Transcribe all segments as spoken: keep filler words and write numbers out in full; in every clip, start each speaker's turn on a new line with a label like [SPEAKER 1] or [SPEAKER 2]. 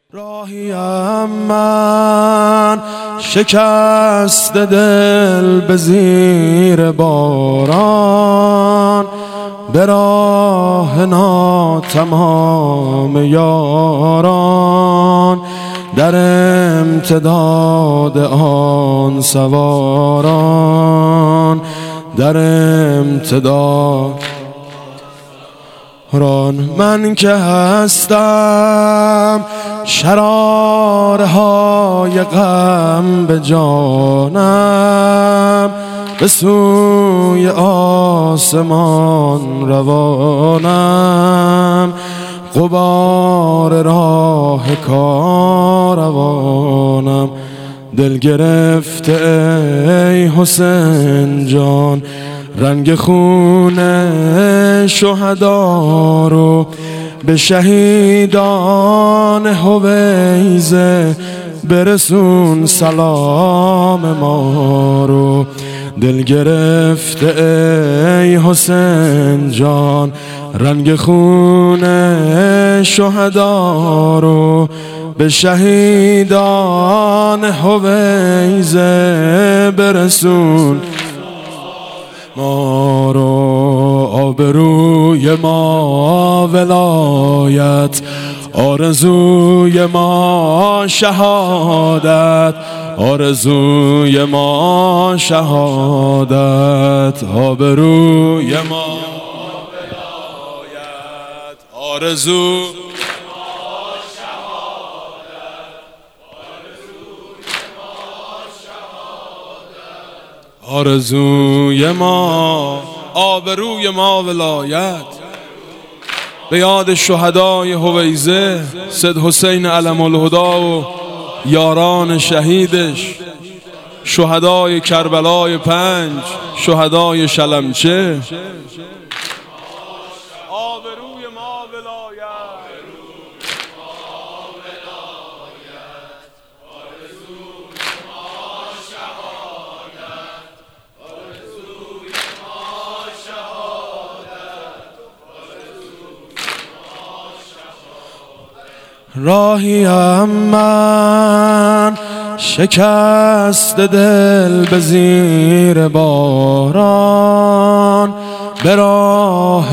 [SPEAKER 1] راهیم من شکست دل به زیر باران، به راه ناتمام یاران، در امتداد آن سواران، در امتداد ران. من که هستم شرارهای غم به جانم، به سوی آسمان روانم، غبار راه کاروانم. دل گرفته ای حسین جان، رنگ خون شهدا رو به شهیدان هویزه برسون سلام ما رو. دل گرفته ای حسین جان، رنگ خون شهدا رو به شهیدان هویزه برسون ما رو. آبروی ما ولایت، آرزوی ما شهادت، آرزوی ما شهادت. آبروی ما ولایت، آرزو آرزوی ما، آبروی ما ولایت. به یاد شهدای هویزه، سید حسین علم الهدا و یاران شهیدش، شهدای کربلای پنج، شهدای شلمچه. آبروی ما ولایت، راهیم من شکست دل به زیر باران، به راه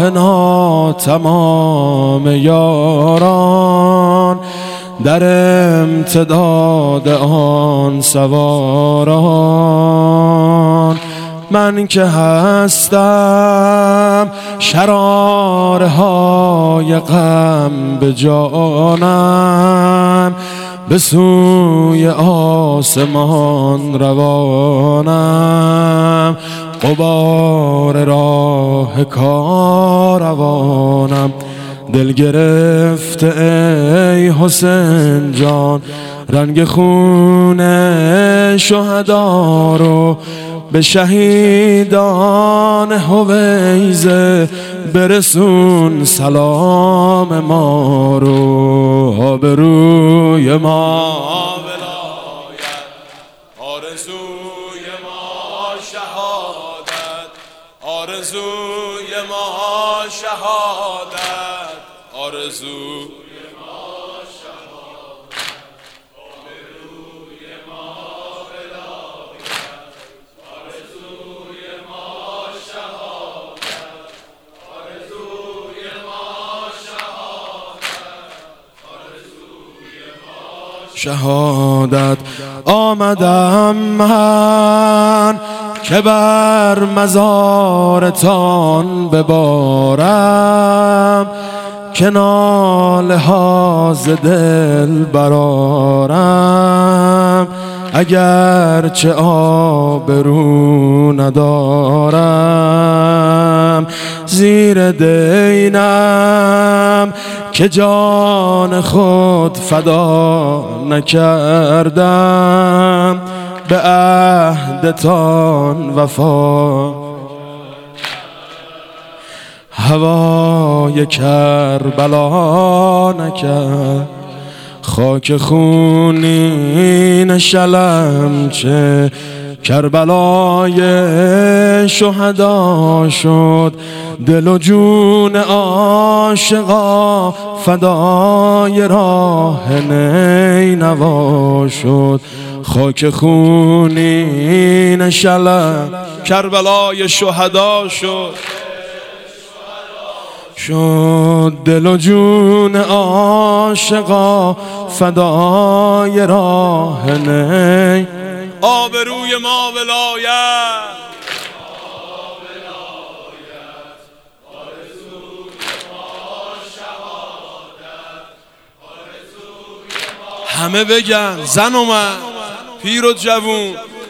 [SPEAKER 1] ناتمام یاران، در امتداد آن سواران. من که هستم شرارهای غم به جانم، به سوی آسمان روانم، غبار راه کاروانم. دل گرفته ای حسین جان، رنگ خون شهدا رو به شهیدان هویزه برسون سلام ما رو. آبروی ما ولایت، آرزوی ما شهادت، آرزوی ما شهادت، آرزو شهادت. آمدم من که بر مزارتان ببارم، که ناله ها ز دل برآرم. اگر چه آبرو ندارم، زیر دینم که جان خود فدا نکردم، به عهدتان وفا. هوای کربلا نکرد، خاک خونین شلمچه، کربلای شهدا شد دل و جون عاشقا فدای راه نینوا شد. خاک خونین شلم کربلای شهدا شد. شد دل و جون عاشقا فدای راه نی. آبروی ما ولایت، همه بگن زن و من، پیر و جوون،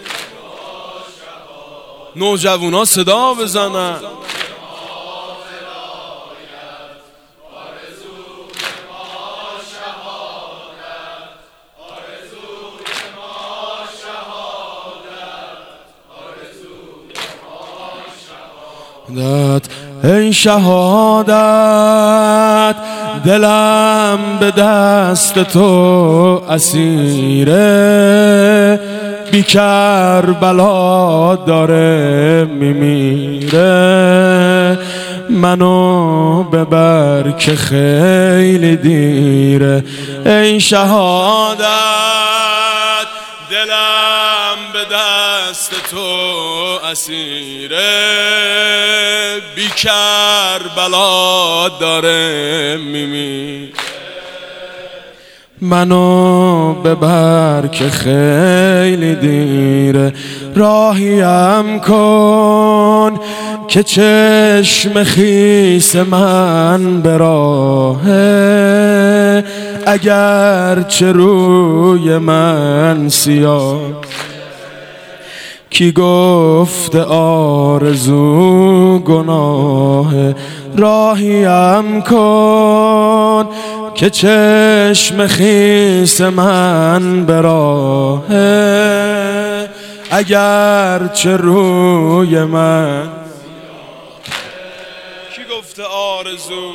[SPEAKER 1] نوجوون ها صدا بزنن. ای شهادت دلم به دست تو اسیره، بی کربلا داره میمیره. منو ببر که خیلی دیره. ای شهادت دلم به دست تو اسیره، بی کربلا داره میمیره. منو ببر که خیلی دیره. راهیم کن که چشم خیس من به راهه، اگر چه روی من سیاه. کی گفت آرزو گناه؟ راهیم کن که چشم خیس من به راهه، اگر چه روی من. کی گفت آرزو؟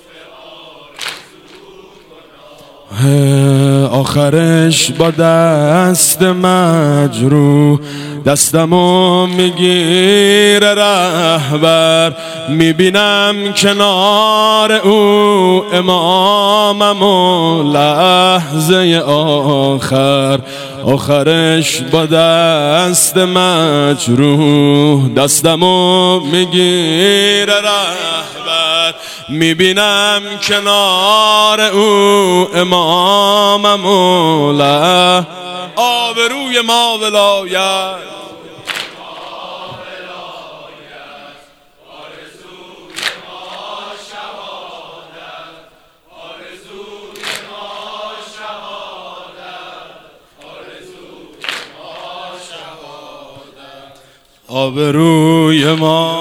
[SPEAKER 1] آخرش با دست مجروح دستمو میگیره رهبر، میبینم کنار او امامم و لحظه آخر. آخرش با دست مجروح دستمو میگیره رهبر، میبینم کنار او امامم و لحظه. آبروی ما ولایت، آبروی ما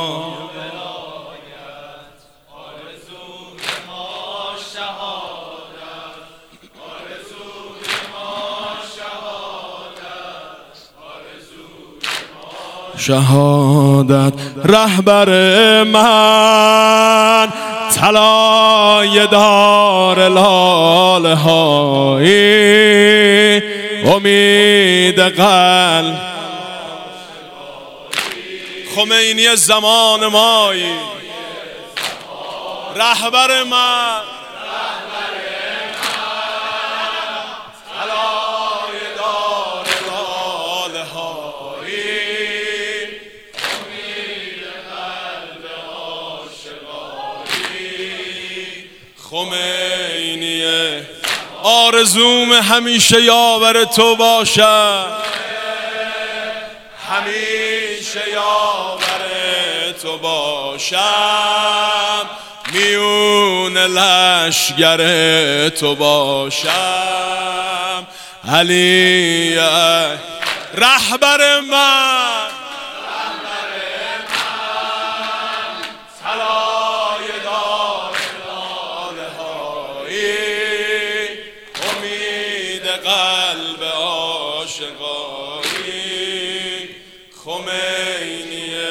[SPEAKER 1] شهادت. رهبر من طلای دار لاله های، امید قلب خمینی زمان مایی. رهبر من طلای دار لاله های، امید قلب عاشقایی. خمینیه آرزوم همیشه یاور تو باشم، همیشه یاور تو باشم، میون لشگر تو باشم. علی رهبر من، طلای دار لاله هایی، امید قلب عاشقایی. خمینیه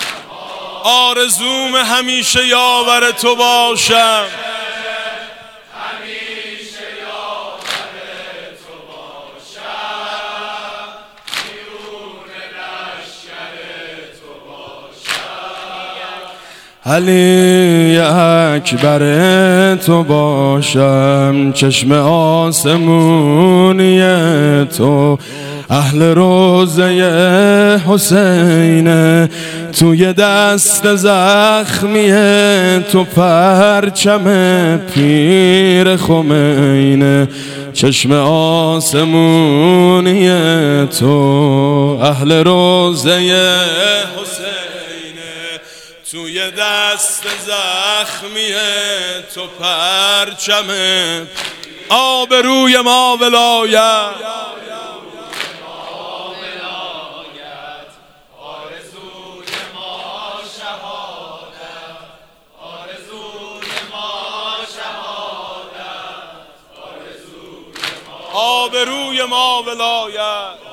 [SPEAKER 1] آرزوم همیشه یاور تو باشم، همیشه یاور تو باشم، میون لشگر تو باشم. علی اکبر تو باشم، چشم آسمونی تو، اهل روضه حسین، توی دست زخمی تو، پرچم پیر خمینه، چشم آسمونی تو، اهل روضه حسین، توی دست زخمی تو، پرچم آبروی ما ولایت، آبروی ما ولایت.